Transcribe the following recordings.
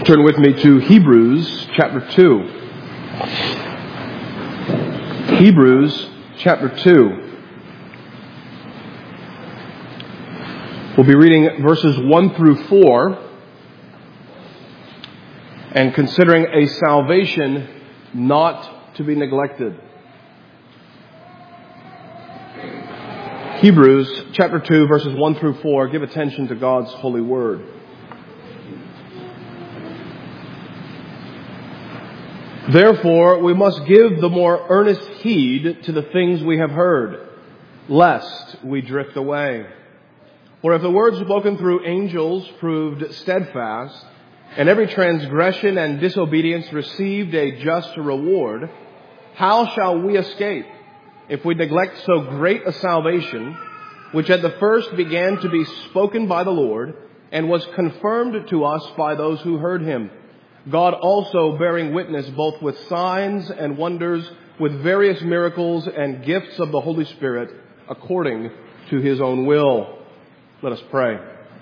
Turn with me to Hebrews chapter 2. Hebrews chapter 2. We'll be reading verses 1 through 4 and considering a salvation not to be neglected. Hebrews chapter 2 verses 1 through 4. Give attention to God's holy word. Therefore, we must give the more earnest heed to the things we have heard, lest we drift away. For if the words spoken through angels proved steadfast, and every transgression and disobedience received a just reward, how shall we escape if we neglect so great a salvation, which at the first began to be spoken by the Lord, and was confirmed to us by those who heard him? God also bearing witness both with signs and wonders, with various miracles and gifts of the Holy Spirit, according to his own will. Let us pray.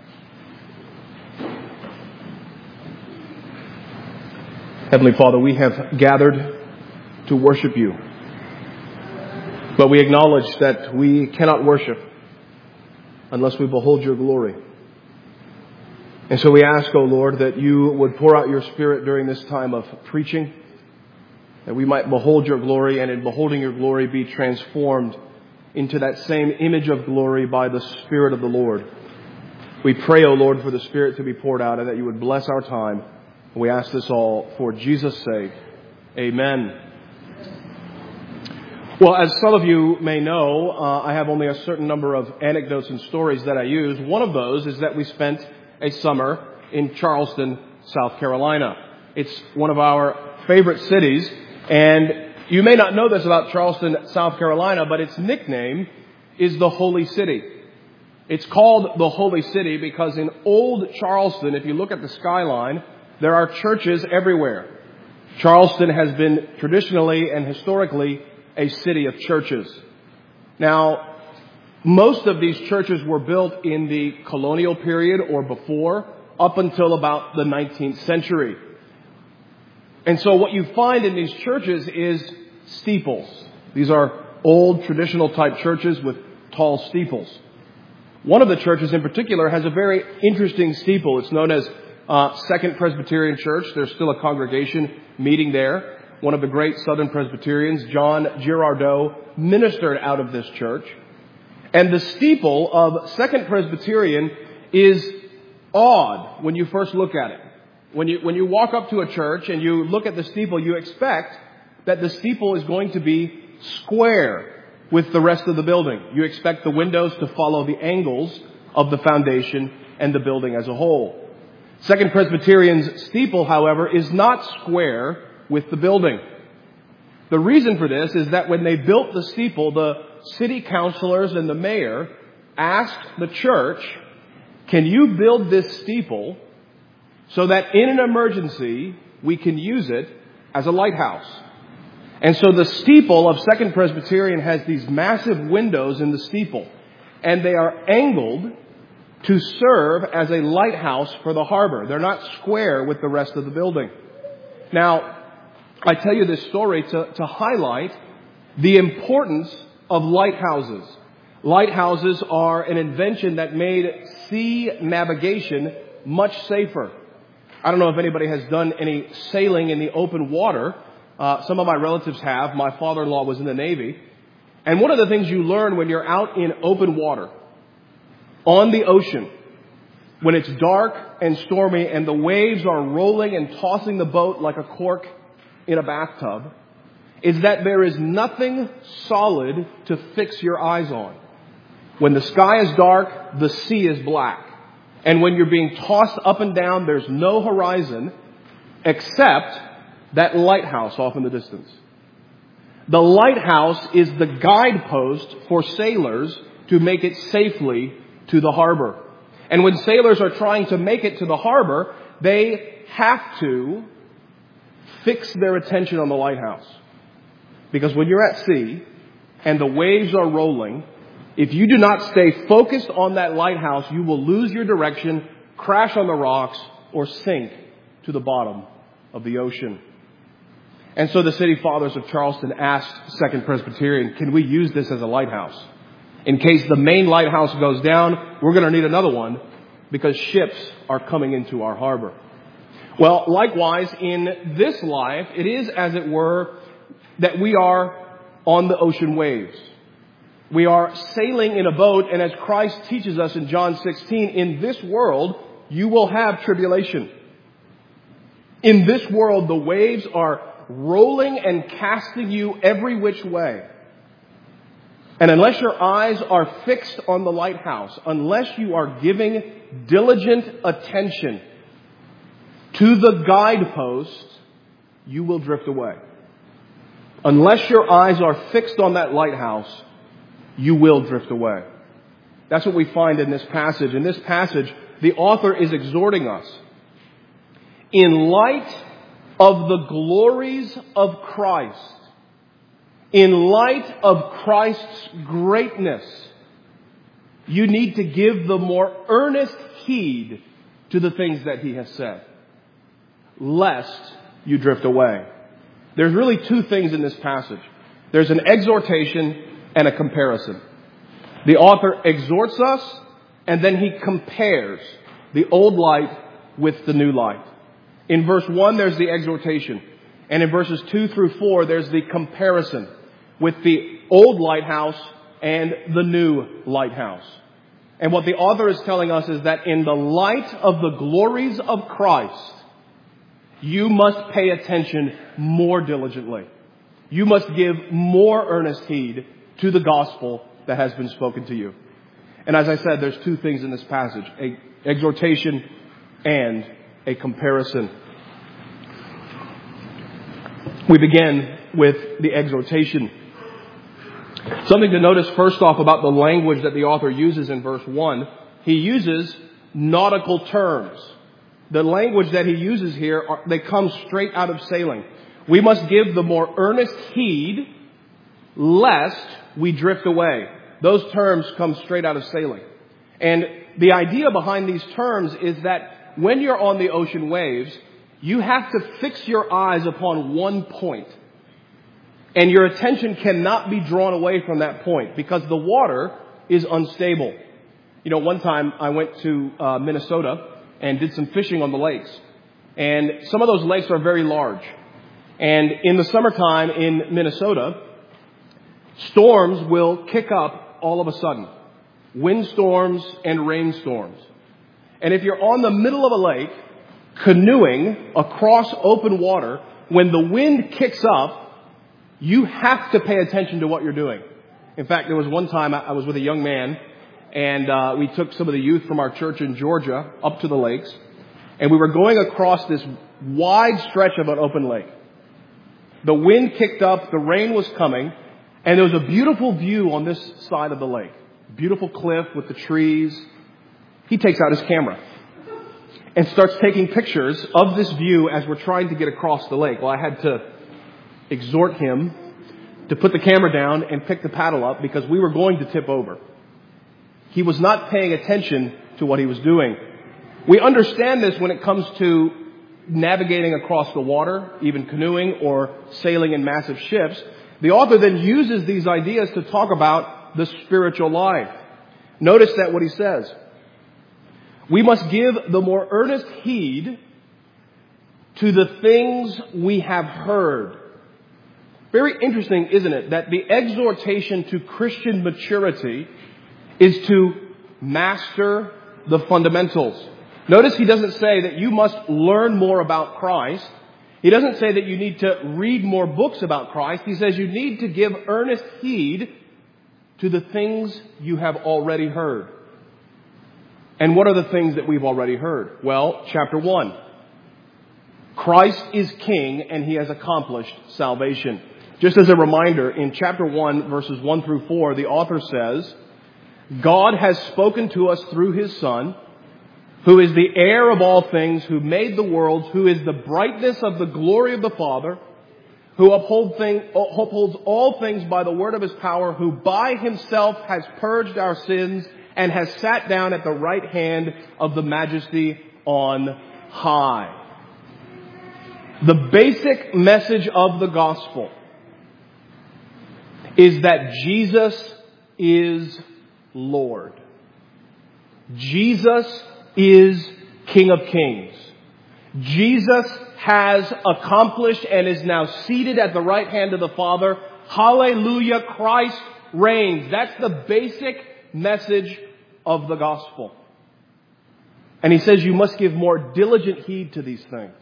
Heavenly Father, we have gathered to worship you, but we acknowledge that we cannot worship unless we behold your glory. And so we ask, O Lord, that you would pour out your Spirit during this time of preaching, that we might behold your glory, and in beholding your glory be transformed into that same image of glory by the Spirit of the Lord. We pray, O Lord, for the Spirit to be poured out and that you would bless our time. We ask this all for Jesus' sake. Amen. Well, as some of you may know, I have only a certain number of anecdotes and stories that I use. One of those is that we spent a summer in Charleston, South Carolina. It's one of our favorite cities, and you may not know this about Charleston, South Carolina, but its nickname is the Holy City. It's called the Holy City because in old Charleston, if you look at the skyline, there are churches everywhere. Charleston has been traditionally and historically a city of churches. Now, most of these churches were built in the colonial period or before, up until about the 19th century. And so what you find in these churches is steeples. These are old traditional type churches with tall steeples. One of the churches in particular has a very interesting steeple. It's known as Second Presbyterian Church. There's still a congregation meeting there. One of the great Southern Presbyterians, John Girardeau, ministered out of this church. And the steeple of Second Presbyterian is odd when you first look at it. When you walk up to a church and you look at the steeple, you expect that the steeple is going to be square with the rest of the building. You expect the windows to follow the angles of the foundation and the building as a whole. Second Presbyterian's steeple, however, is not square with the building. The reason for this is that when they built the steeple, the city councilors and the mayor asked the church, can you build this steeple so that in an emergency we can use it as a lighthouse? And so the steeple of Second Presbyterian has these massive windows in the steeple, and they are angled to serve as a lighthouse for the harbor. They're not square with the rest of the building. Now, I tell you this story to highlight the importance of lighthouses. Lighthouses are an invention that made sea navigation much safer. I don't know if anybody has done any sailing in the open water. Some of my relatives have. My father-in-law was in the Navy. And one of the things you learn when you're out in open water, on the ocean, when it's dark and stormy and the waves are rolling and tossing the boat like a cork in a bathtub, is that there is nothing solid to fix your eyes on. When the sky is dark, the sea is black. And when you're being tossed up and down, there's no horizon except that lighthouse off in the distance. The lighthouse is the guidepost for sailors to make it safely to the harbor. And when sailors are trying to make it to the harbor, they have to fix their attention on the lighthouse. Because when you're at sea and the waves are rolling, if you do not stay focused on that lighthouse, you will lose your direction, crash on the rocks, or sink to the bottom of the ocean. And so the City Fathers of Charleston asked Second Presbyterian, can we use this as a lighthouse? In case the main lighthouse goes down, we're going to need another one because ships are coming into our harbor. Well, likewise, in this life, it is, as it were, that we are on the ocean waves. We are sailing in a boat, and as Christ teaches us in John 16, in this world, you will have tribulation. In this world, the waves are rolling and casting you every which way. And unless your eyes are fixed on the lighthouse, unless you are giving diligent attention to the guideposts, you will drift away. Unless your eyes are fixed on that lighthouse, you will drift away. That's what we find in this passage. In this passage, the author is exhorting us. In light of the glories of Christ, in light of Christ's greatness, you need to give the more earnest heed to the things that he has said, lest you drift away. There's really two things in this passage. There's an exhortation and a comparison. The author exhorts us, and then he compares the old light with the new light. In verse 1, there's the exhortation. And in verses 2 through 4, there's the comparison with the old lighthouse and the new lighthouse. And what the author is telling us is that in the light of the glories of Christ, you must pay attention more diligently. You must give more earnest heed to the gospel that has been spoken to you. And as I said, there's two things in this passage, an exhortation and a comparison. We begin with the exhortation. Something to notice first off about the language that the author uses in verse 1. He uses nautical terms. The language that he uses here, they come straight out of sailing. We must give the more earnest heed lest we drift away. Those terms come straight out of sailing. And the idea behind these terms is that when you're on the ocean waves, you have to fix your eyes upon one point. And your attention cannot be drawn away from that point because the water is unstable. You know, one time I went to Minnesota and did some fishing on the lakes. And some of those lakes are very large. And in the summertime in Minnesota, storms will kick up all of a sudden. Windstorms and rainstorms. And if you're on the middle of a lake, canoeing across open water, when the wind kicks up, you have to pay attention to what you're doing. In fact, there was one time I was with a young man, and we took some of the youth from our church in Georgia up to the lakes, and we were going across this wide stretch of an open lake. The wind kicked up, the rain was coming, and there was a beautiful view on this side of the lake. Beautiful cliff with the trees. He takes out his camera and starts taking pictures of this view as we're trying to get across the lake. Well, I had to exhort him to put the camera down and pick the paddle up because we were going to tip over. He was not paying attention to what he was doing. We understand this when it comes to navigating across the water, even canoeing or sailing in massive ships. The author then uses these ideas to talk about the spiritual life. Notice that what he says. We must give the more earnest heed to the things we have heard. Very interesting, isn't it, that the exhortation to Christian maturity is to master the fundamentals. Notice he doesn't say that you must learn more about Christ. He doesn't say that you need to read more books about Christ. He says you need to give earnest heed to the things you have already heard. And what are the things that we've already heard? Well, chapter 1. Christ is King and he has accomplished salvation. Just as a reminder, in chapter 1, verses 1 through 4, the author says, God has spoken to us through his Son, who is the heir of all things, who made the worlds, who is the brightness of the glory of the Father, who upholds all things by the word of his power, who by himself has purged our sins and has sat down at the right hand of the Majesty on high. The basic message of the gospel is that Jesus is Lord. Jesus is King of Kings. Jesus has accomplished and is now seated at the right hand of the Father. Hallelujah, Christ reigns. That's the basic message of the gospel. And he says you must give more diligent heed to these things.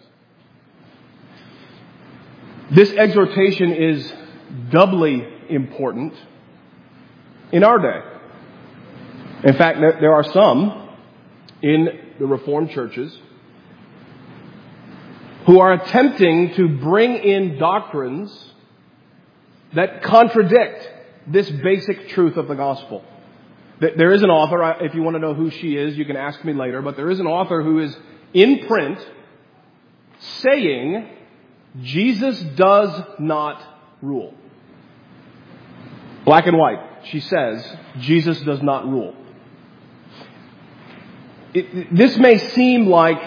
This exhortation is doubly important in our day. In fact, there are some in the Reformed churches who are attempting to bring in doctrines that contradict this basic truth of the gospel. There is an author, if you want to know who she is, you can ask me later, but there is an author who is in print saying Jesus does not rule. Black and white. She says Jesus does not rule. This may seem like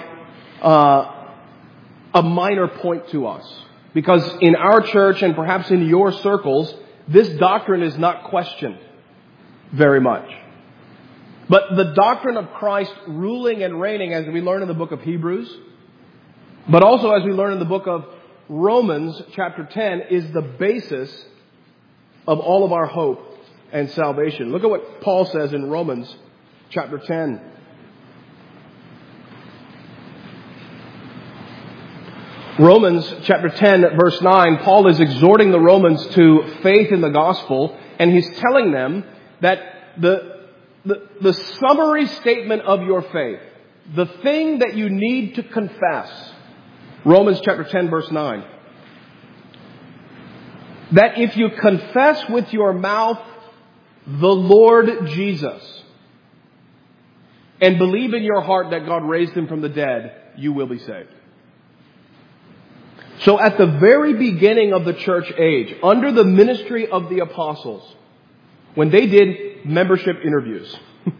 a minor point to us, because in our church and perhaps in your circles, this doctrine is not questioned very much. But the doctrine of Christ ruling and reigning, as we learn in the book of Hebrews, but also as we learn in the book of Romans chapter 10, is the basis of all of our hope and salvation. Look at what Paul says in Romans chapter 10. Romans chapter 10 verse 9, Paul is exhorting the Romans to faith in the gospel, and he's telling them that the summary statement of your faith, the thing that you need to confess, Romans chapter 10 verse 9, that if you confess with your mouth the Lord Jesus and believe in your heart that God raised him from the dead, you will be saved. So at the very beginning of the church age, under the ministry of the apostles, when they did membership interviews,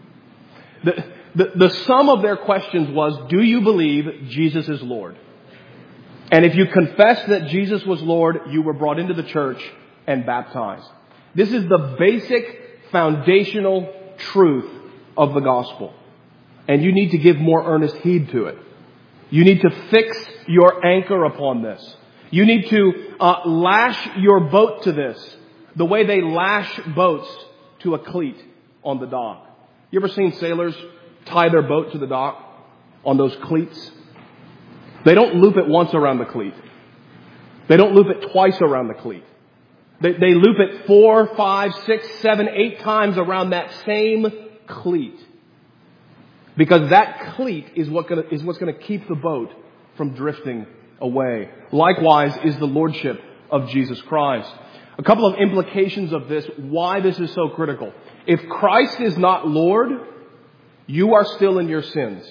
the sum of their questions was, do you believe Jesus is Lord? And if you confessed that Jesus was Lord, you were brought into the church and baptized. This is the basic foundational truth of the gospel. And you need to give more earnest heed to it. You need to fix your anchor upon this. You need to lash your boat to this the way they lash boats to a cleat on the dock. You ever seen sailors tie their boat to the dock on those cleats? They don't loop it once around the cleat. They don't loop it twice around the cleat. They loop it 4, 5, 6, 7, 8 times around that same cleat. Because that cleat is what's going to keep the boat from drifting away. Likewise is the lordship of Jesus Christ. A couple of implications of this, why this is so critical. If Christ is not Lord, you are still in your sins.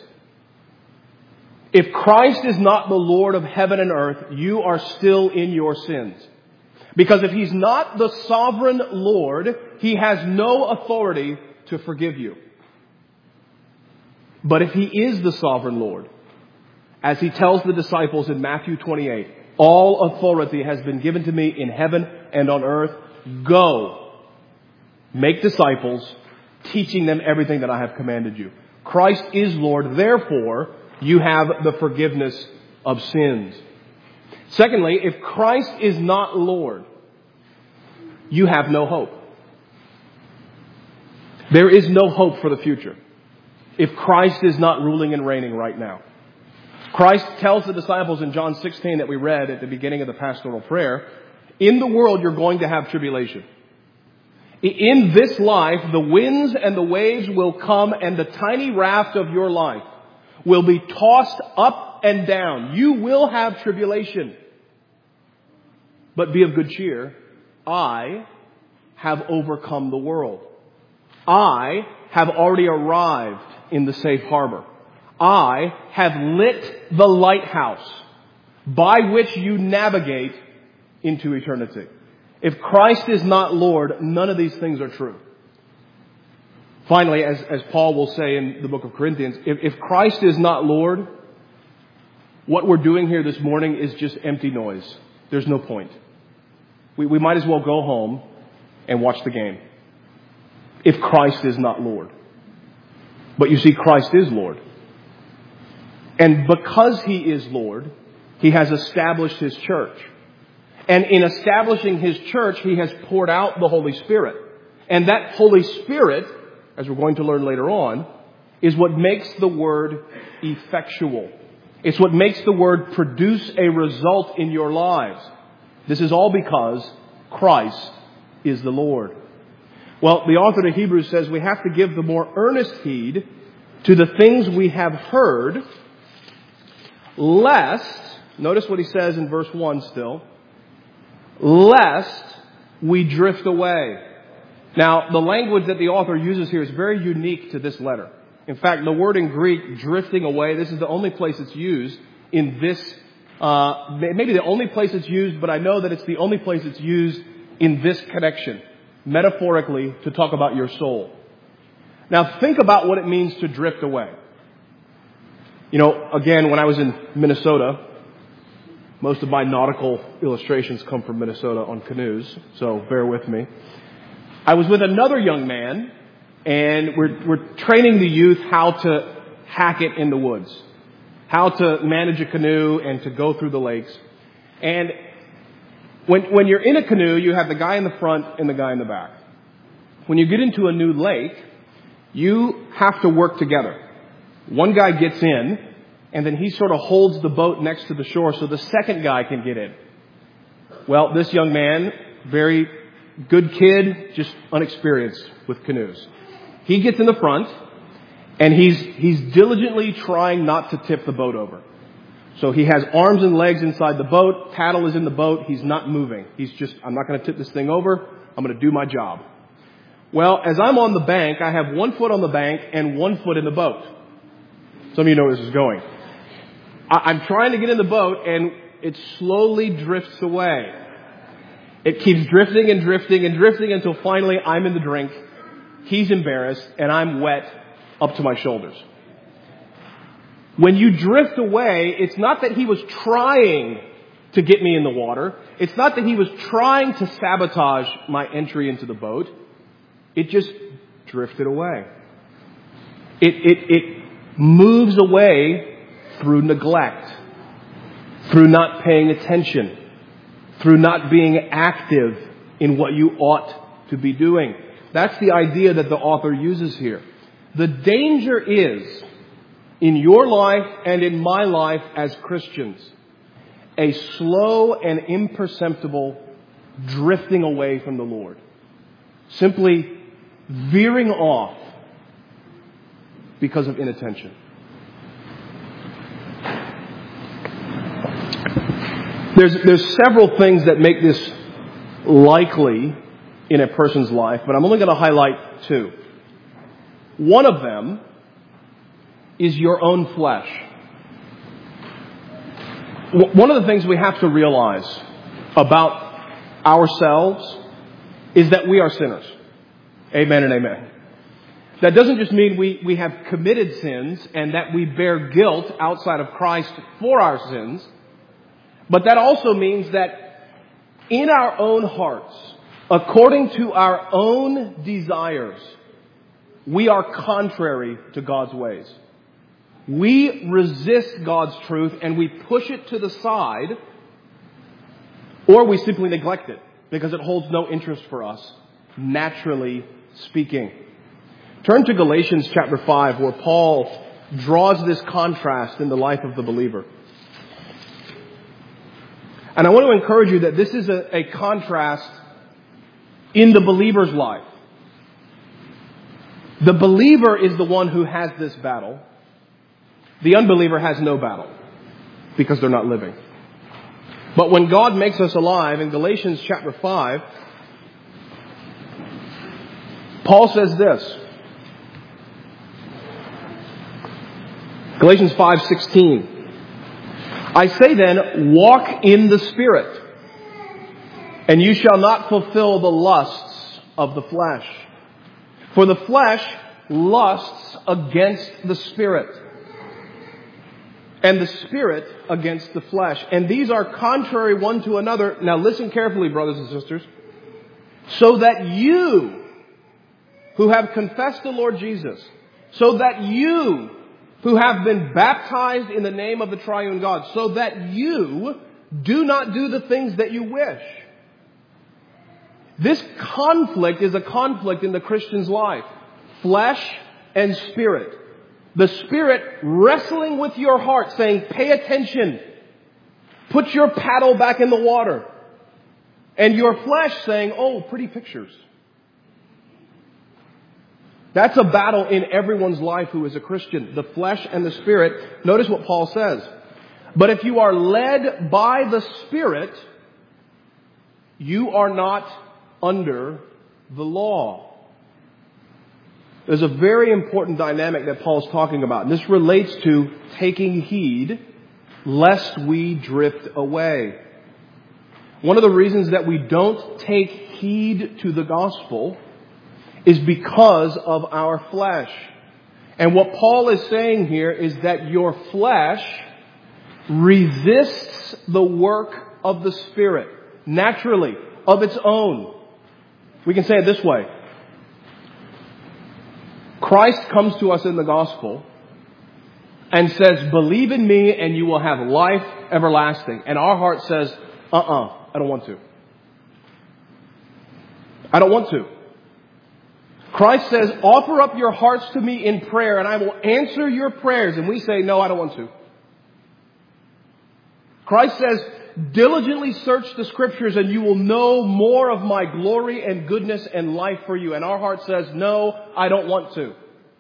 If Christ is not the Lord of heaven and earth, you are still in your sins. Because if he's not the sovereign Lord, he has no authority to forgive you. But if he is the sovereign Lord, as he tells the disciples in Matthew 28, all authority has been given to me in heaven and on earth. Go, make disciples, teaching them everything that I have commanded you. Christ is Lord, therefore you have the forgiveness of sins. Secondly, if Christ is not Lord, you have no hope. There is no hope for the future if Christ is not ruling and reigning right now. Christ tells the disciples in John 16 that we read at the beginning of the pastoral prayer, in the world you're going to have tribulation. In this life, the winds and the waves will come, and the tiny raft of your life will be tossed up and down. You will have tribulation. But be of good cheer. I have overcome the world. I have already arrived in the safe harbor. I have lit the lighthouse by which you navigate into eternity. If Christ is not Lord, none of these things are true. Finally, as Paul will say in the book of Corinthians, if Christ is not Lord, what we're doing here this morning is just empty noise. There's no point. We might as well go home and watch the game if Christ is not Lord. But you see, Christ is Lord. And because He is Lord, He has established His church. And in establishing His church, He has poured out the Holy Spirit. And that Holy Spirit, as we're going to learn later on, is what makes the word effectual. It's what makes the word produce a result in your lives. This is all because Christ is the Lord. Well, the author of Hebrews says we have to give the more earnest heed to the things we have heard, lest, notice what he says in verse 1 still, lest we drift away. Now, the language that the author uses here is very unique to this letter. In fact, the word in Greek, drifting away, this is the only place it's used in this, maybe the only place it's used, but I know that it's the only place it's used in this connection, metaphorically, to talk about your soul. Now, think about what it means to drift away. You know, again, when I was in Minnesota, most of my nautical illustrations come from Minnesota on canoes, so bear with me. I was with another young man, and we're training the youth how to hack it in the woods, how to manage a canoe and to go through the lakes. And when you're in a canoe, you have the guy in the front and the guy in the back. When you get into a new lake, you have to work together. One guy gets in, and then he sort of holds the boat next to the shore so the second guy can get in. Well, this young man, very good kid, just unexperienced with canoes. He gets in the front, and he's diligently trying not to tip the boat over. So he has arms and legs inside the boat, paddle is in the boat, he's not moving. He's just, I'm not going to tip this thing over, I'm going to do my job. Well, as I'm on the bank, I have 1 foot on the bank and 1 foot in the boat. Some of you know where this is going. I'm trying to get in the boat, and it slowly drifts away. It keeps drifting and drifting and drifting until finally I'm in the drink. He's embarrassed, and I'm wet up to my shoulders. When you drift away, it's not that he was trying to get me in the water. It's not that he was trying to sabotage my entry into the boat. It just drifted away. It moves away through neglect, through not paying attention, through not being active in what you ought to be doing. That's the idea that the author uses here. The danger is, in your life and in my life as Christians, a slow and imperceptible drifting away from the Lord. Simply veering off because of inattention. There's several things that make this likely in a person's life, but I'm only going to highlight 2. One of them is your own flesh. One of the things we have to realize about ourselves is that we are sinners. Amen and amen. That doesn't just mean we have committed sins and that we bear guilt outside of Christ for our sins, but that also means that in our own hearts, according to our own desires, we are contrary to God's ways. We resist God's truth and we push it to the side, or we simply neglect it because it holds no interest for us, naturally speaking. Turn to Galatians chapter 5, where Paul draws this contrast in the life of the believer. And I want to encourage you that this is a contrast in the believer's life. The believer is the one who has this battle. The unbeliever has no battle because they're not living. But when God makes us alive, in Galatians chapter 5, Paul says this. Galatians 5:16. I say then, walk in the Spirit, and you shall not fulfill the lusts of the flesh. For the flesh lusts against the Spirit, and the Spirit against the flesh. And these are contrary one to another. Now listen carefully, brothers and sisters. So that you, who have confessed the Lord Jesus, so that you, who have been baptized in the name of the triune God, so that you do not do the things that you wish. This conflict is a conflict in the Christian's life. Flesh and spirit. The Spirit wrestling with your heart, saying, pay attention. Put your paddle back in the water. And your flesh saying, oh, pretty pictures. That's a battle in everyone's life who is a Christian. The flesh and the Spirit. Notice what Paul says. But if you are led by the Spirit, you are not under the law. There's a very important dynamic that Paul's talking about. And this relates to taking heed lest we drift away. One of the reasons that we don't take heed to the gospel is because of our flesh. And what Paul is saying here is that your flesh resists the work of the Spirit naturally, of its own. We can say it this way. Christ comes to us in the gospel and says, believe in me and you will have life everlasting. And our heart says, I don't want to. I don't want to. Christ says, offer up your hearts to me in prayer and I will answer your prayers. And we say, no, I don't want to. Christ says, diligently search the Scriptures and you will know more of my glory and goodness and life for you. And our heart says, no, I don't want to.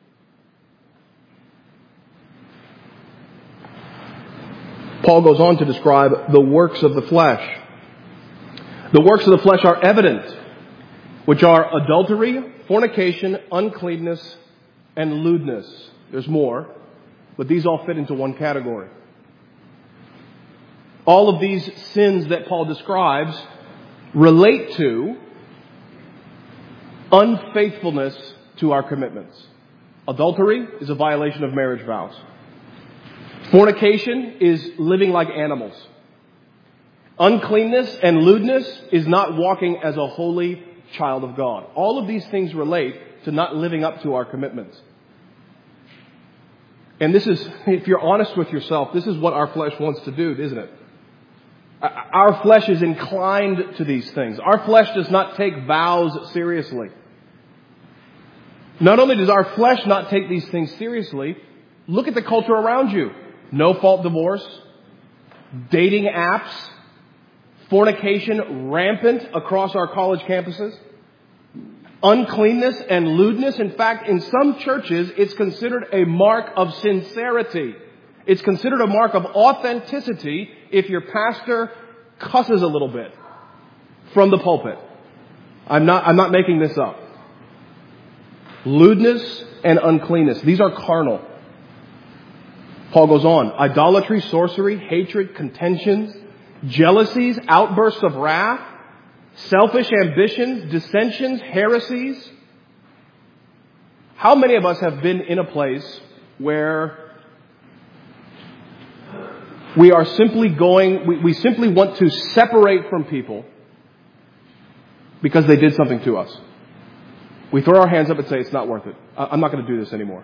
Paul goes on to describe the works of the flesh. The works of the flesh are evident, which are adultery, fornication, uncleanness, and lewdness. There's more, but these all fit into one category. All of these sins that Paul describes relate to unfaithfulness to our commitments. Adultery is a violation of marriage vows. Fornication is living like animals. Uncleanness and lewdness is not walking as a holy child of God. All of these things relate to not living up to our commitments. And this is, if you're honest with yourself, this is what our flesh wants to do, isn't it? Our flesh is inclined to these things. Our flesh does not take vows seriously. Not only does our flesh not take these things seriously, look at the culture around you. No-fault divorce, dating apps, fornication rampant across our college campuses, uncleanness and lewdness. In fact, in some churches, it's considered a mark of sincerity. It's considered a mark of authenticity if your pastor cusses a little bit from the pulpit. I'm not making this up. Lewdness and uncleanness. These are carnal. Paul goes on. Idolatry, sorcery, hatred, contentions, jealousies, outbursts of wrath, selfish ambitions, dissensions, heresies. How many of us have been in a place where we are simply we simply want to separate from people because they did something to us? We throw our hands up and say, it's not worth it. I'm not going to do this anymore.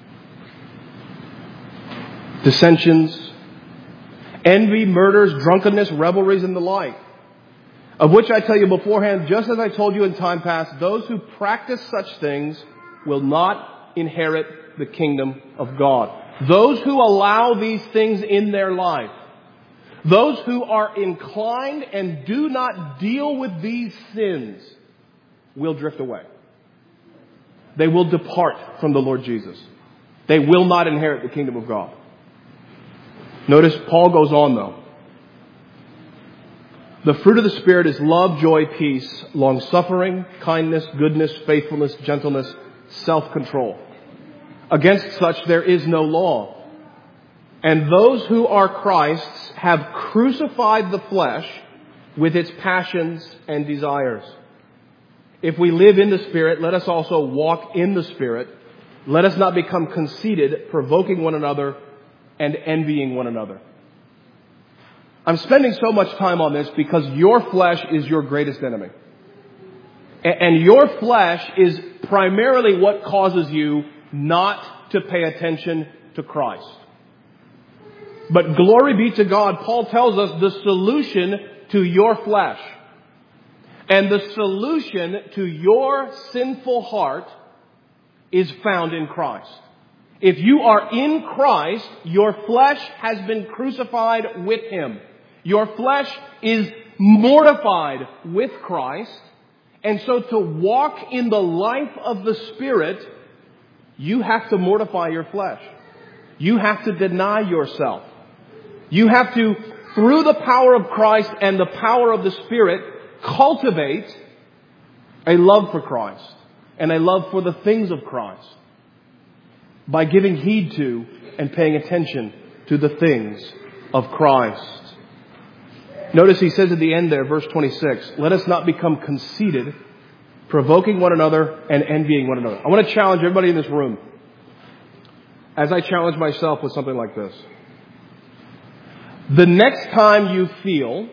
Dissensions, envy, murders, drunkenness, revelries, and the like. Of which I tell you beforehand, just as I told you in time past, those who practice such things will not inherit the kingdom of God. Those who allow these things in their life, those who are inclined and do not deal with these sins, will drift away. They will depart from the Lord Jesus. They will not inherit the kingdom of God. Notice Paul goes on though. The fruit of the Spirit is love, joy, peace, long-suffering, kindness, goodness, faithfulness, gentleness, self-control. Against such there is no law. And those who are Christ's have crucified the flesh with its passions and desires. If we live in the Spirit, let us also walk in the Spirit. Let us not become conceited, provoking one another and envying one another. I'm spending so much time on this because your flesh is your greatest enemy. And your flesh is primarily what causes you not to pay attention to Christ. But glory be to God, Paul tells us the solution to your flesh and the solution to your sinful heart is found in Christ. If you are in Christ, your flesh has been crucified with Him. Your flesh is mortified with Christ. And so to walk in the life of the Spirit, you have to mortify your flesh. You have to deny yourself. You have to, through the power of Christ and the power of the Spirit, cultivate a love for Christ and a love for the things of Christ by giving heed to and paying attention to the things of Christ. Notice he says at the end there, verse 26, let us not become conceited, provoking one another and envying one another. I want to challenge everybody in this room, as I challenge myself with something like this. The next time you feel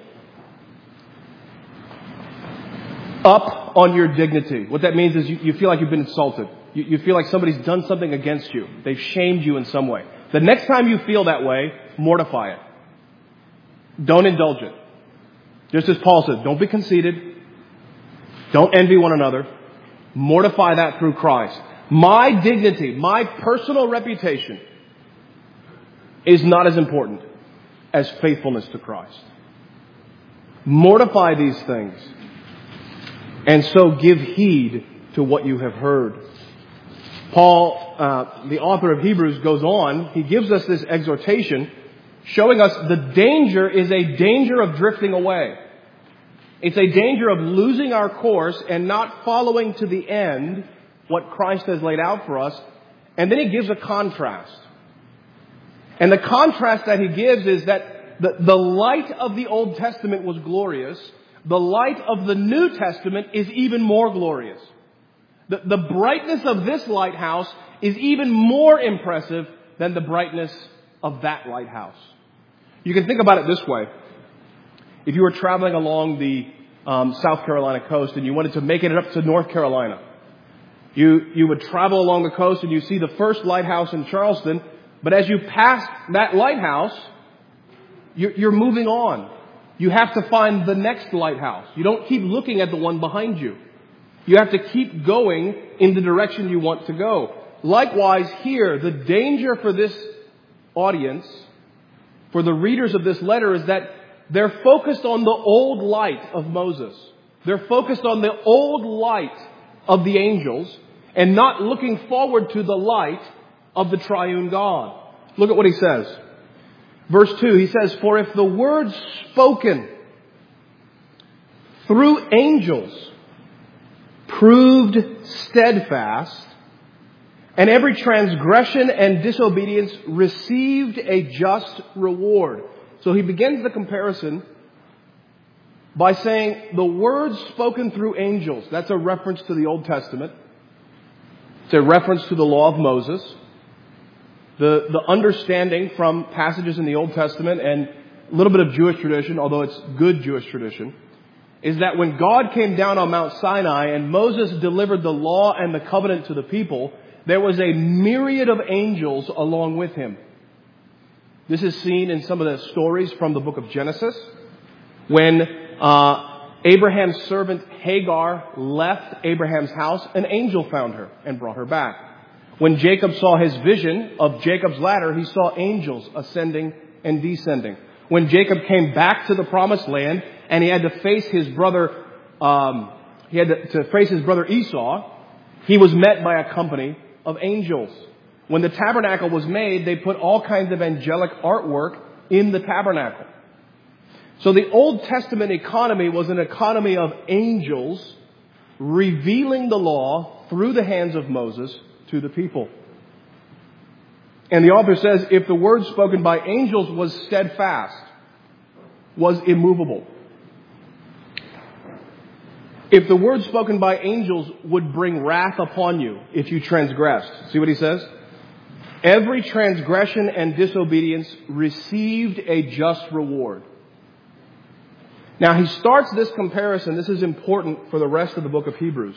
up on your dignity, what that means is you feel like you've been insulted. You feel like somebody's done something against you. They've shamed you in some way. The next time you feel that way, mortify it. Don't indulge it. Just as Paul said, don't be conceited. Don't envy one another. Mortify that through Christ. My dignity, my personal reputation is not as important as faithfulness to Christ. Mortify these things and so give heed to what you have heard. Paul, the author of Hebrews, goes on. He gives us this exhortation showing us the danger is a danger of drifting away. It's a danger of losing our course and not following to the end what Christ has laid out for us. And then he gives a contrast. And the contrast that he gives is that the light of the Old Testament was glorious. The light of the New Testament is even more glorious. The brightness of this lighthouse is even more impressive than the brightness of that lighthouse. You can think about it this way. If you were traveling along the South Carolina coast and you wanted to make it up to North Carolina, you would travel along the coast and you see the first lighthouse in Charleston, but as you pass that lighthouse, you're moving on. You have to find the next lighthouse. You don't keep looking at the one behind you. You have to keep going in the direction you want to go. Likewise here, the danger for this audience, for the readers of this letter, is that they're focused on the old light of Moses. They're focused on the old light of the angels and not looking forward to the light of the triune God. Look at what he says. Verse 2, he says, for if the word spoken through angels proved steadfast, and every transgression and disobedience received a just reward. So he begins the comparison by saying the words spoken through angels, that's a reference to the Old Testament. It's a reference to the law of Moses. The understanding from passages in the Old Testament and a little bit of Jewish tradition, although it's good Jewish tradition, is that when God came down on Mount Sinai and Moses delivered the law and the covenant to the people, there was a myriad of angels along with him. This is seen in some of the stories from the book of Genesis. When Abraham's servant Hagar left Abraham's house, an angel found her and brought her back. When Jacob saw his vision of Jacob's ladder, he saw angels ascending and descending. When Jacob came back to the promised land and he had to face his brother, Esau, he was met by a company of angels. When the tabernacle was made, they put all kinds of angelic artwork in the tabernacle. So the Old Testament economy was an economy of angels revealing the law through the hands of Moses to the people. And the author says, if the word spoken by angels was steadfast, was immovable, if the word spoken by angels would bring wrath upon you if you transgressed. See what he says? Every transgression and disobedience received a just reward. Now he starts this comparison. This is important for the rest of the book of Hebrews.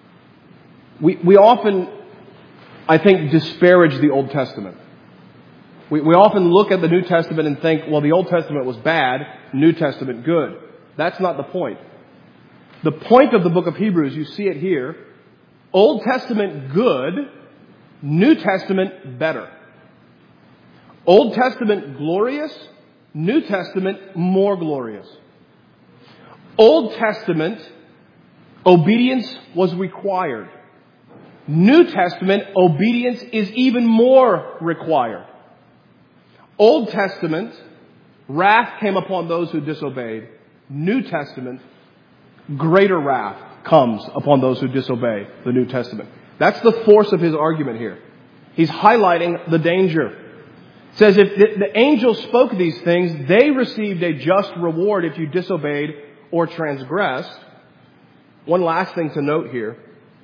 We often, I think, disparage the Old Testament. We often look at the New Testament and think, well, the Old Testament was bad, New Testament good. That's not the point. The point of the book of Hebrews, you see it here, Old Testament good, New Testament better. Old Testament glorious, New Testament more glorious. Old Testament obedience was required. New Testament obedience is even more required. Old Testament, wrath came upon those who disobeyed. New Testament, greater wrath comes upon those who disobey the New Testament. That's the force of his argument here. He's highlighting the danger. It says if the angels spoke these things, they received a just reward if you disobeyed or transgressed. One last thing to note here.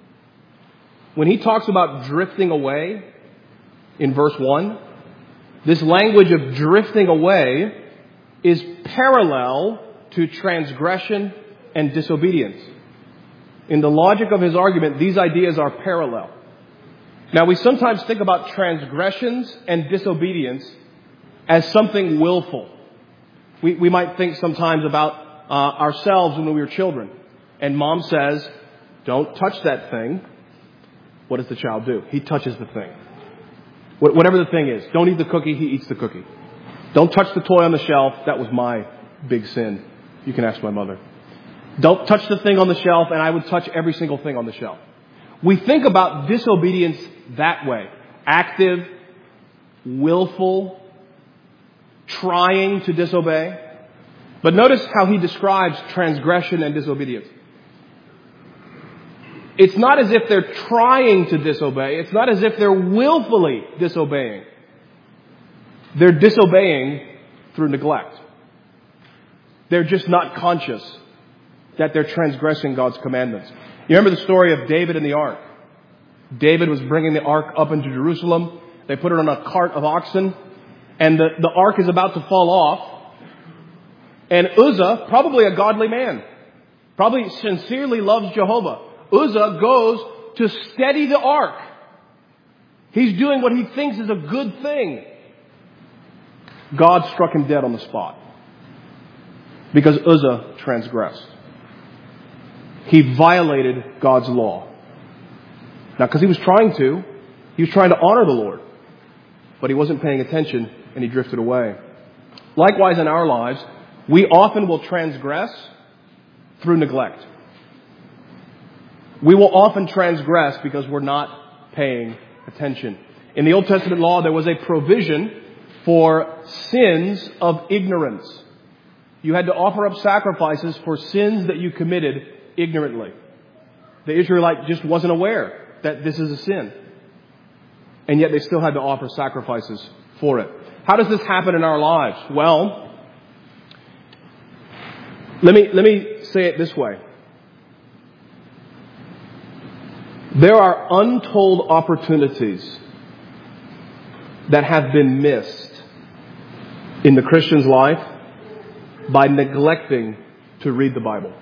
When he talks about drifting away in verse 1, this language of drifting away is parallel to transgression and disobedience. In the logic of his argument, these ideas are parallel. Now, we sometimes think about transgressions and disobedience as something willful. We might think sometimes about ourselves when we were children. And mom says, don't touch that thing. What does the child do? He touches the thing. Whatever the thing is. Don't eat the cookie, he eats the cookie. Don't touch the toy on the shelf. That was my big sin. You can ask my mother. Don't touch the thing on the shelf, and I would touch every single thing on the shelf. We think about disobedience that way. Active, willful, trying to disobey. But notice how he describes transgression and disobedience. It's not as if they're trying to disobey. It's not as if they're willfully disobeying. They're disobeying through neglect. They're just not conscious that they're transgressing God's commandments. You remember the story of David and the ark? David was bringing the ark up into Jerusalem. They put it on a cart of oxen, and the ark is about to fall off. And Uzzah, probably a godly man, probably sincerely loves Jehovah, Uzzah goes to steady the ark. He's doing what he thinks is a good thing. God struck him dead on the spot because Uzzah transgressed. He violated God's law. Now, because he was trying to honor the Lord, but he wasn't paying attention and he drifted away. Likewise, in our lives, we often will transgress through neglect. We will often transgress because we're not paying attention. In the Old Testament law, there was a provision for sins of ignorance. You had to offer up sacrifices for sins that you committed ignorantly. The Israelite just wasn't aware that this is a sin. And yet they still had to offer sacrifices for it. How does this happen in our lives? Well, let me say it this way. There are untold opportunities that have been missed in the Christian's life by neglecting to read the Bible.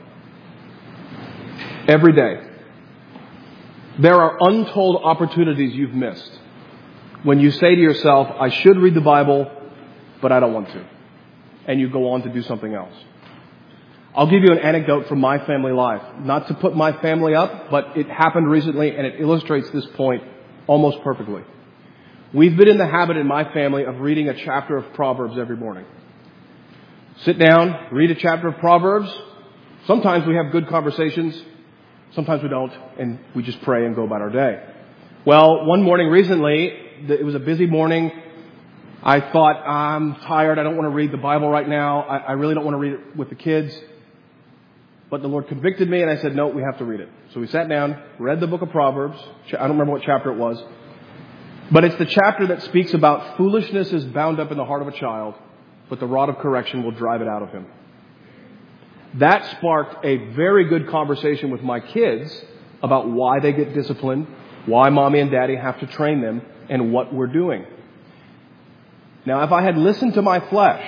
Every day. There are untold opportunities you've missed when you say to yourself, I should read the Bible, but I don't want to. And you go on to do something else. I'll give you an anecdote from my family life. Not to put my family up, but it happened recently and it illustrates this point almost perfectly. We've been in the habit in my family of reading a chapter of Proverbs every morning. Sit down, read a chapter of Proverbs. Sometimes we have good conversations. Sometimes we don't, and we just pray and go about our day. Well, one morning recently, it was a busy morning. I thought, I'm tired. I don't want to read the Bible right now. I really don't want to read it with the kids. But the Lord convicted me, and I said, no, we have to read it. So we sat down, read the book of Proverbs. I don't remember what chapter it was. But it's the chapter that speaks about foolishness is bound up in the heart of a child, but the rod of correction will drive it out of him. That sparked a very good conversation with my kids about why they get disciplined, why mommy and daddy have to train them and what we're doing. Now, if I had listened to my flesh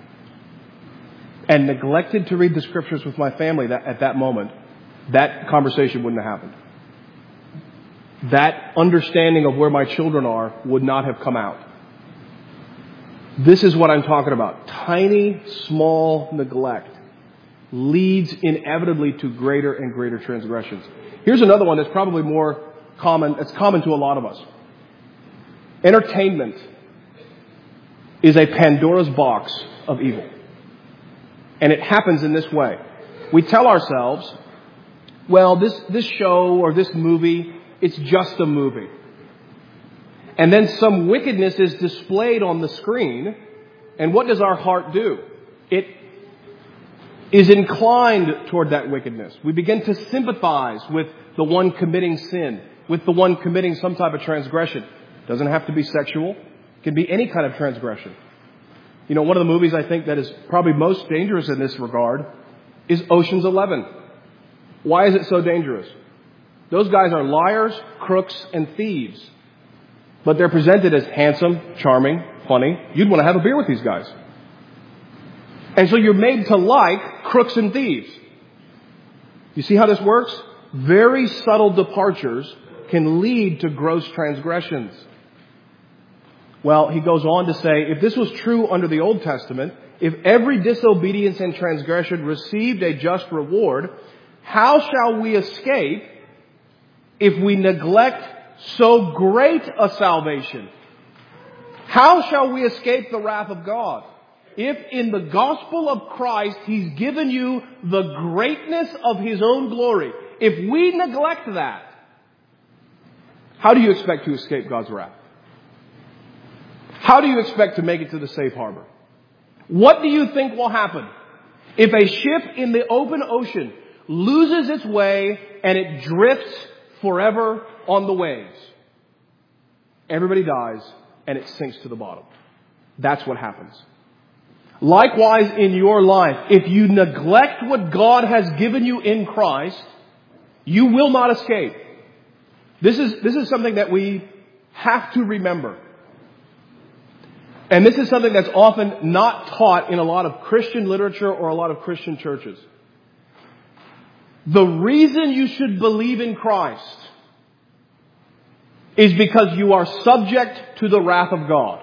and neglected to read the Scriptures with my family at that moment, that conversation wouldn't have happened. That understanding of where my children are would not have come out. This is what I'm talking about. Tiny, small neglect leads inevitably to greater and greater transgressions. Here's another one that's probably more common. It's common to a lot of us. Entertainment is a Pandora's box of evil. And it happens in this way. We tell ourselves, well, this show or this movie, it's just a movie. And then some wickedness is displayed on the screen. And what does our heart do? It is inclined toward that wickedness. We begin to sympathize with the one committing sin, with the one committing some type of transgression. It doesn't have to be sexual. It can be any kind of transgression. You know, one of the movies I think that is probably most dangerous in this regard is Ocean's 11. Why is it so dangerous? Those guys are liars, crooks, and thieves. But they're presented as handsome, charming, funny. You'd want to have a beer with these guys. And so you're made to like crooks and thieves. You see how this works? Very subtle departures can lead to gross transgressions. Well, he goes on to say, if this was true under the Old Testament, if every disobedience and transgression received a just reward, how shall we escape if we neglect so great a salvation? How shall we escape the wrath of God? If in the gospel of Christ He's given you the greatness of His own glory, if we neglect that, how do you expect to escape God's wrath? How do you expect to make it to the safe harbor? What do you think will happen if a ship in the open ocean loses its way and it drifts forever on the waves? Everybody dies and it sinks to the bottom. That's what happens. Likewise in your life, if you neglect what God has given you in Christ, you will not escape. This is something that we have to remember. And this is something that's often not taught in a lot of Christian literature or a lot of Christian churches. The reason you should believe in Christ is because you are subject to the wrath of God.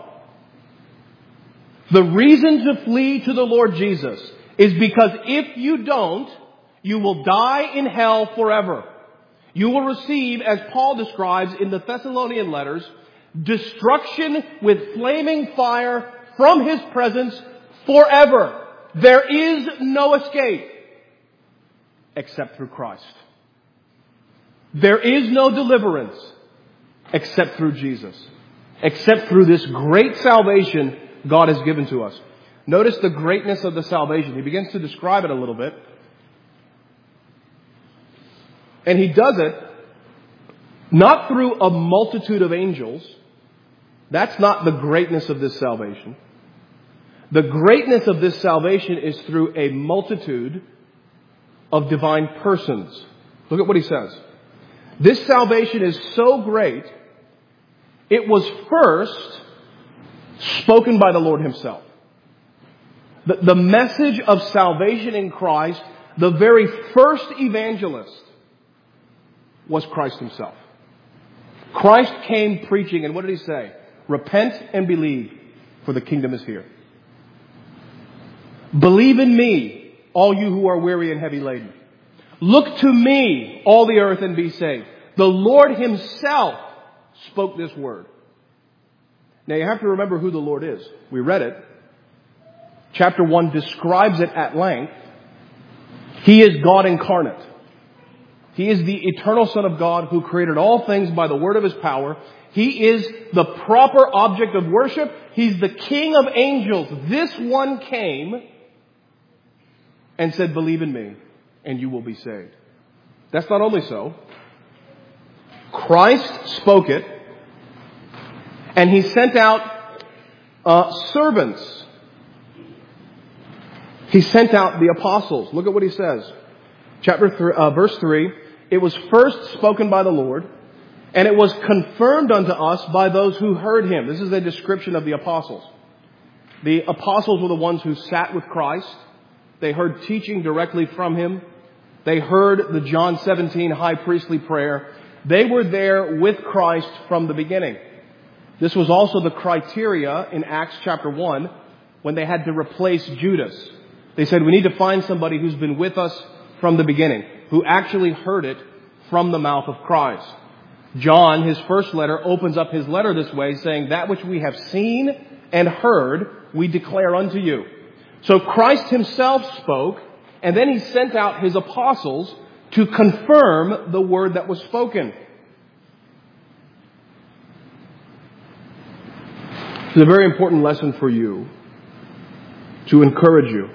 The reason to flee to the Lord Jesus is because if you don't, you will die in hell forever. You will receive, as Paul describes in the Thessalonian letters, destruction with flaming fire from His presence forever. There is no escape except through Christ. There is no deliverance except through Jesus. Except through this great salvation God has given to us. Notice the greatness of the salvation. He begins to describe it a little bit. And He does it not through a multitude of angels. That's not the greatness of this salvation. The greatness of this salvation is through a multitude of divine persons. Look at what he says. This salvation is so great, it was first spoken by the Lord Himself. The message of salvation in Christ, the very first evangelist, was Christ Himself. Christ came preaching, and what did He say? Repent and believe, for the kingdom is here. Believe in me, all you who are weary and heavy laden. Look to me, all the earth, and be saved. The Lord Himself spoke this word. Now you have to remember who the Lord is. We read it. Chapter 1 describes it at length. He is God incarnate. He is the eternal Son of God who created all things by the word of His power. He is the proper object of worship. He's the King of angels. This one came and said, believe in me and you will be saved. That's not only so. Christ spoke it and He sent out servants. He sent out the apostles. Look at what He says. Verse 3. It was first spoken by the Lord, And it was confirmed unto us by those who heard him. This is a description of the apostles. The apostles were the ones who sat with Christ. They heard teaching directly from him. They heard the John 17 high priestly prayer. They were there with Christ from the beginning. This was also the criteria in Acts chapter 1 when they had to replace Judas. They said, we need to find somebody who's been with us from the beginning, who actually heard it from the mouth of Christ. John, his first letter, opens up his letter this way, saying, that which we have seen and heard, we declare unto you. So Christ himself spoke, and then he sent out his apostles to confirm the word that was spoken. It's a very important lesson for you, to encourage you.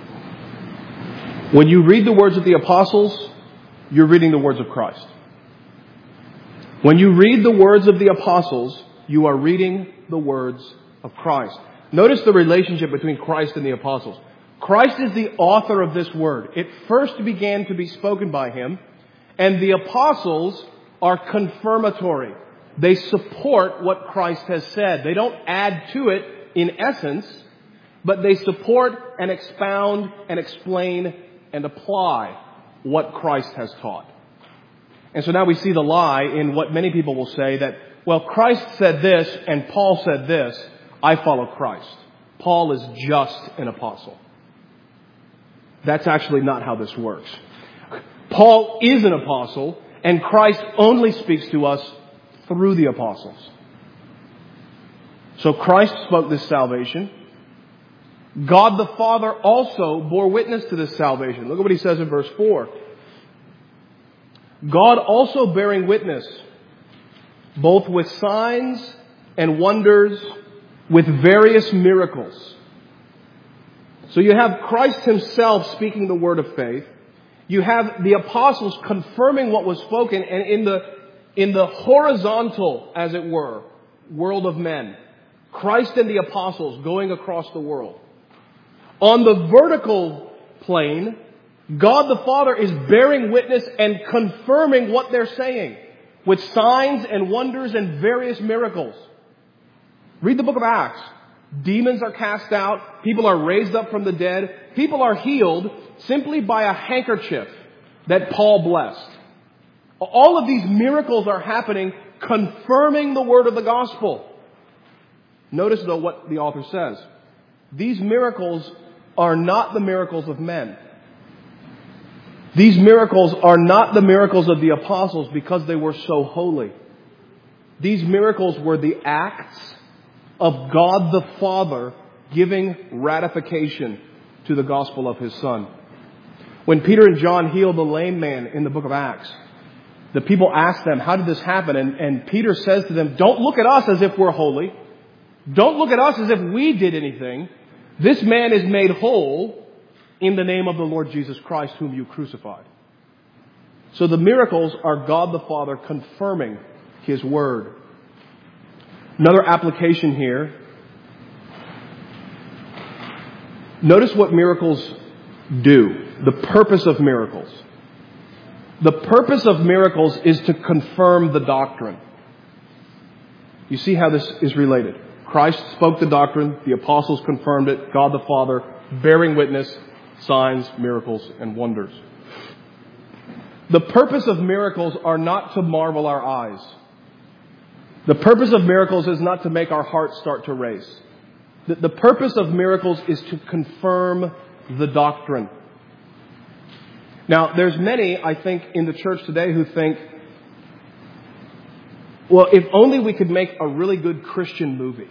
When you read the words of the apostles, you're reading the words of Christ. When you read the words of the apostles, you are reading the words of Christ. Notice the relationship between Christ and the apostles. Christ is the author of this word. It first began to be spoken by him, and the apostles are confirmatory. They support what Christ has said. They don't add to it in essence, but they support and expound and explain and apply what Christ has taught. And so now we see the lie in what many people will say that, well, Christ said this and Paul said this. I follow Christ. Paul is just an apostle. That's actually not how this works. Paul is an apostle, and Christ only speaks to us through the apostles. So Christ spoke this salvation. God the Father also bore witness to this salvation. Look at what he says in verse 4. God also bearing witness, both with signs and wonders, with various miracles. So you have Christ himself speaking the word of faith. You have the apostles confirming what was spoken, and in the horizontal, as it were, world of men, Christ and the apostles going across the world. On the vertical plane, God the Father is bearing witness and confirming what they're saying with signs and wonders and various miracles. Read the book of Acts. Demons are cast out. People are raised up from the dead. People are healed simply by a handkerchief that Paul blessed. All of these miracles are happening, confirming the word of the gospel. Notice, though, what the author says. These miracles are not the miracles of men. These miracles are not the miracles of the apostles because they were so holy. These miracles were the acts of God the Father giving ratification to the gospel of his Son. When Peter and John healed the lame man in the book of Acts, the people asked them, how did this happen? And Peter says to them, don't look at us as if we're holy. Don't look at us as if we did anything. This man is made whole in the name of the Lord Jesus Christ, whom you crucified. So the miracles are God the Father confirming his word. Another application here. Notice what miracles do. The purpose of miracles. The purpose of miracles is to confirm the doctrine. You see how this is related. Christ spoke the doctrine. The apostles confirmed it. God the Father bearing witness, signs, miracles, and wonders. The purpose of miracles are not to marvel our eyes. The purpose of miracles is not to make our hearts start to race. The purpose of miracles is to confirm the doctrine. Now, there's many, I think, in the church today who think, well, if only we could make a really good Christian movie.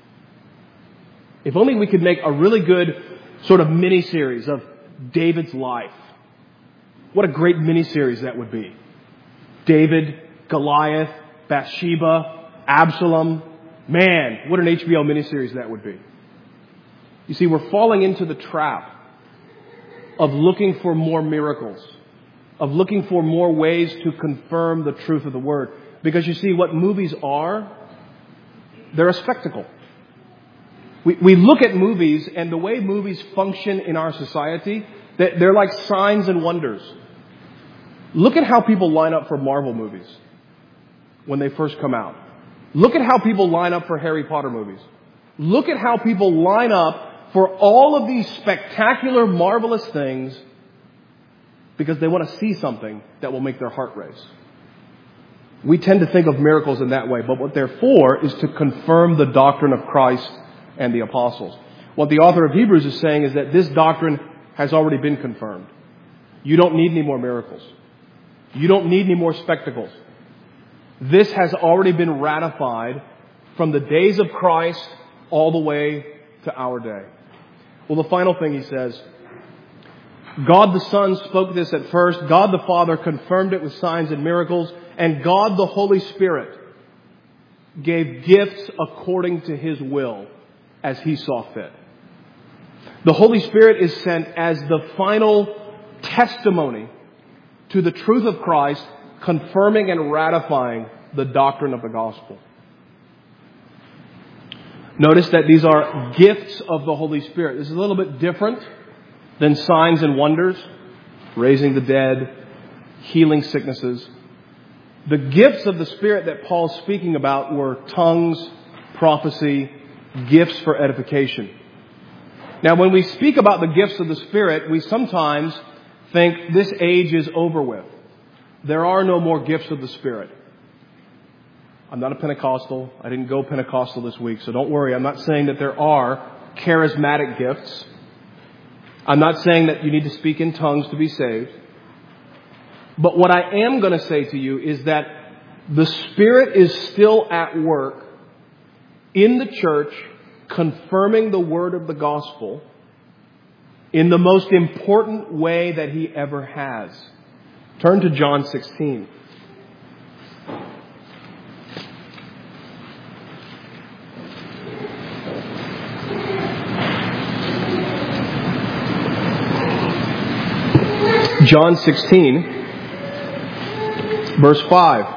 If only we could make a really good sort of miniseries of David's life. What a great miniseries that would be. David, Goliath, Bathsheba, Absalom. Man, what an HBO miniseries that would be. You see, we're falling into the trap of looking for more miracles, of looking for more ways to confirm the truth of the word. Because you see, what movies are, they're a spectacle. We look at movies, and the way movies function in our society, they're like signs and wonders. Look at how people line up for Marvel movies. when they first come out. Look at how people line up for Harry Potter movies. Look at how people line up for all of these spectacular, marvelous things because they want to see something that will make their heart race. We tend to think of miracles in that way, but what they're for is to confirm the doctrine of Christ and the apostles. What the author of Hebrews is saying is that this doctrine has already been confirmed. You don't need any more miracles. You don't need any more spectacles. This has already been ratified from the days of Christ all the way to our day. Well, the final thing he says, God the Son spoke this at first. God the Father confirmed it with signs and miracles. And God the Holy Spirit gave gifts according to His will as He saw fit. The Holy Spirit is sent as the final testimony to the truth of Christ, confirming and ratifying the doctrine of the gospel. Notice that these are gifts of the Holy Spirit. This is a little bit different than signs and wonders, raising the dead, healing sicknesses. The gifts of the Spirit that Paul's speaking about were tongues, prophecy, gifts for edification. Now, when we speak about the gifts of the Spirit, we sometimes think this age is over with. There are no more gifts of the Spirit. I'm not a Pentecostal. I didn't go Pentecostal this week, so don't worry. I'm not saying that there are charismatic gifts. I'm not saying that you need to speak in tongues to be saved. But what I am going to say to you is that the Spirit is still at work in the church, confirming the word of the gospel in the most important way that He ever has. Turn to John 16. John 16, verse 5.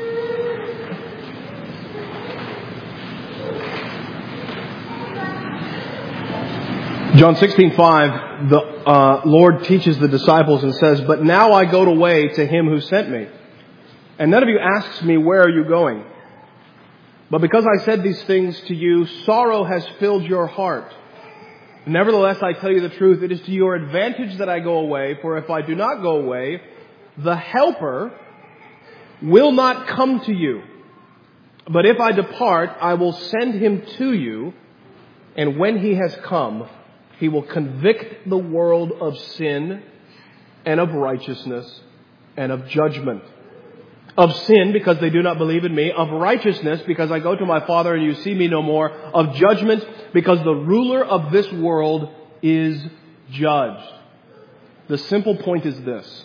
John 16:5, the Lord teaches the disciples and says, "But now I go away to Him who sent me. And none of you asks me, 'Where are you going?' But because I said these things to you, sorrow has filled your heart. Nevertheless, I tell you the truth, it is to your advantage that I go away, for if I do not go away, the Helper will not come to you. But if I depart, I will send Him to you, and when He has come, He will convict the world of sin and of righteousness and of judgment. Of sin, because they do not believe in me. Of righteousness, because I go to my Father and you see me no more. Of judgment, because the ruler of this world is judged." The simple point is this.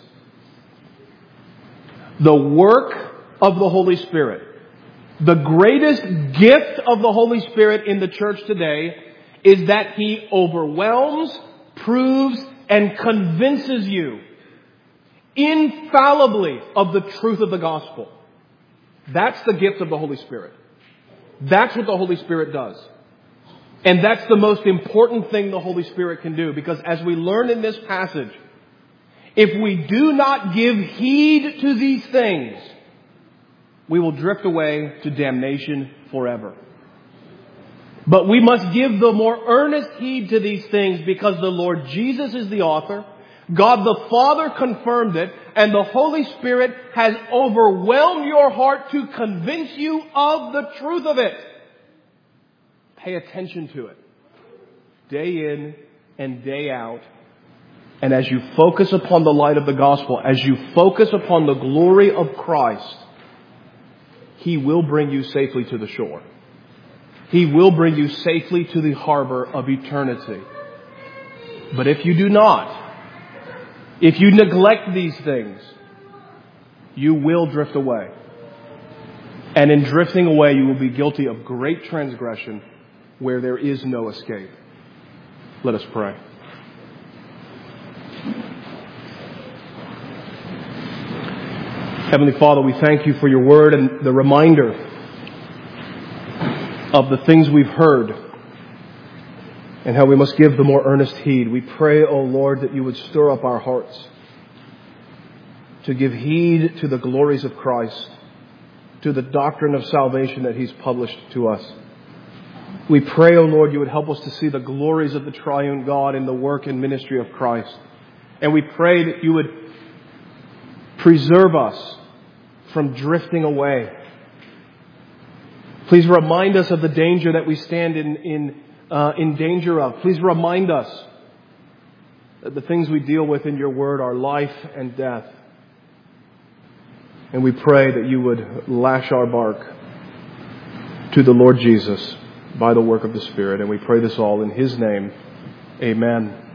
The work of the Holy Spirit, the greatest gift of the Holy Spirit in the church today, is that He overwhelms, proves, and convinces you infallibly of the truth of the gospel. That's the gift of the Holy Spirit. That's what the Holy Spirit does. And that's the most important thing the Holy Spirit can do. Because as we learn in this passage, if we do not give heed to these things, we will drift away to damnation forever. But we must give the more earnest heed to these things because the Lord Jesus is the author. God the Father confirmed it, and the Holy Spirit has overwhelmed your heart to convince you of the truth of it. Pay attention to it. Day in and day out. And as you focus upon the light of the gospel, as you focus upon the glory of Christ, He will bring you safely to the shore. He will bring you safely to the harbor of eternity. But if you do not, if you neglect these things, you will drift away. And in drifting away, you will be guilty of great transgression where there is no escape. Let us pray. Heavenly Father, we thank You for Your word and the reminder of the things we've heard and how we must give the more earnest heed. We pray, O Lord, that You would stir up our hearts to give heed to the glories of Christ, to the doctrine of salvation that He's published to us. We pray, O Lord, You would help us to see the glories of the triune God in the work and ministry of Christ. And we pray that You would preserve us from drifting away. Please remind us of the danger that we stand in danger of. Please remind us that the things we deal with in Your Word are life and death. And we pray that You would lash our bark to the Lord Jesus by the work of the Spirit. And we pray this all in His name. Amen.